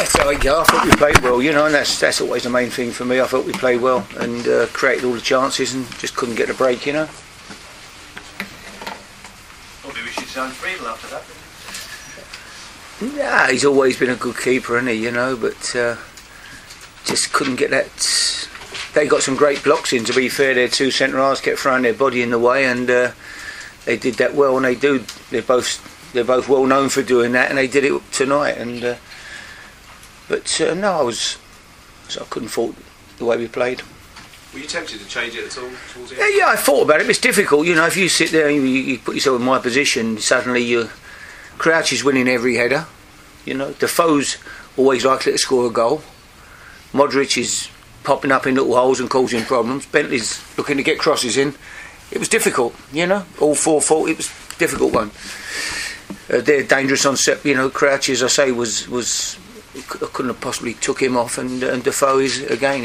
I thought we played well, you know, and that's always the main thing for me. I thought we played well and created all the chances and just couldn't get the break, you know. Probably we should sign Friedel after that. Yeah, he's always been a good keeper, hasn't he, you know, but just couldn't get that. They got some great blocks in, to be fair. Their two centre-halves kept throwing their body in the way, and they did that well, and they do. They're both well known for doing that, and they did it tonight. And no, I couldn't fault the way we played. Were you tempted to change it at all towards the end? Yeah, I thought about it. It's difficult, you know. If you sit there and you put yourself in my position, suddenly Crouch is winning every header. You know, Defoe's always likely to score a goal. Modric is popping up in little holes and causing problems. Bentley's looking to get crosses in. It was difficult, you know. All 4-4. It was a difficult one. They're dangerous on set. You know, Crouch, as I say, was couldn't have possibly took him off. And Defoe is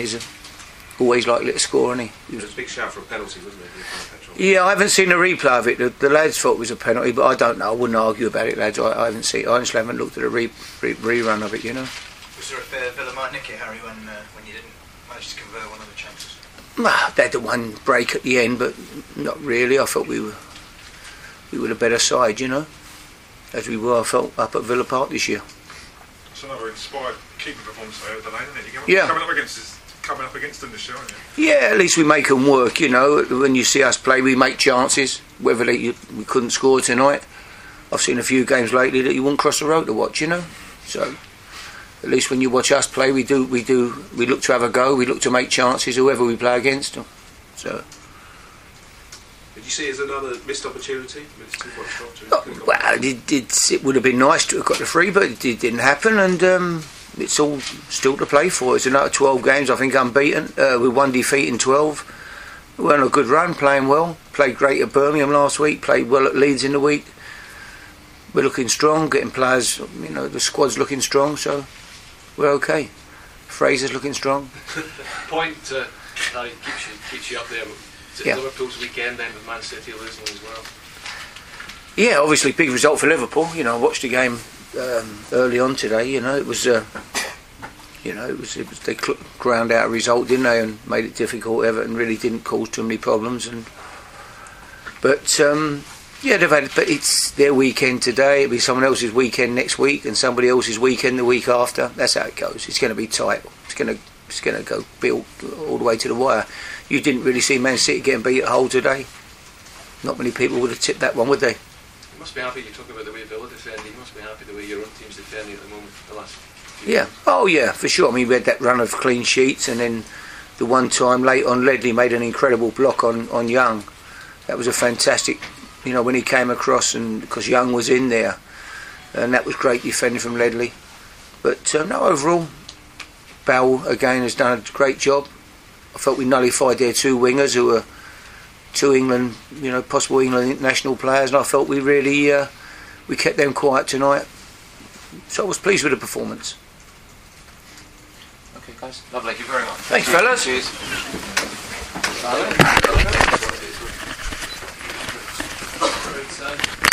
always likely to score, isn't he? It was a big shout for a penalty, wasn't it? Yeah, I haven't seen the replay of it. The lads thought it was a penalty, but I don't know. I wouldn't argue about it, lads. I haven't seen. I honestly haven't looked at a rerun of it, you know. Was there a fair Villa might nick it, Harry, when you didn't manage to convert one of the chances? They had the one break at the end, but not really. I thought we were the better side, you know, as we were. I felt up at Villa Park this year. It's another inspired keeping performance there at the lane, isn't it? Yeah. Coming up against them this year, aren't you? Yeah, at least we make them work, you know. When you see us play, we make chances. Whether we couldn't score tonight, I've seen a few games lately that you wouldn't cross the road to watch, you know. So at least when you watch us play, we look to have a go. We look to make chances, whoever we play against. So. Did you see it as another missed opportunity? Well, it would have been nice to have got the free, but it didn't happen, and it's all still to play for. It's another 12 games, I think, unbeaten, with one defeat in 12. We're on a good run, playing well. Played great at Birmingham last week, played well at Leeds in the week. We're looking strong, getting players, you know, the squad's looking strong, so we're okay. Fraser's looking strong. Point keeps you up there. Is it Liverpool's weekend then with Man City losing as well? Yeah, obviously big result for Liverpool. You know, I watched the game early on today. You know, it was they ground out a result, didn't they, and made it difficult. Everton really didn't cause too many problems, but it's their weekend today. It'll be someone else's weekend next week, and somebody else's weekend the week after. That's how it goes. It's going to be tight. It's going to go built all the way to the wire. You didn't really see Man City getting beat at Hull today. Not many people would have tipped that one, would they? You must be happy. You talk about the way Villa defend. You must be happy the way your own team's defending at the moment. The last. Yeah. Oh yeah, for sure. I mean, we had that run of clean sheets, and then the one time late on, Ledley made an incredible block on Young. That was a fantastic. You know, when he came across, and because Young was in there, and that was great defending from Ledley. But no, overall, Bowell again has done a great job. I felt we nullified their two wingers who were two England, you know, possible England international players, and I felt we really we kept them quiet tonight. So I was pleased with the performance. Okay, guys. Lovely. Thank you very much. Thanks, fellas. Cheers.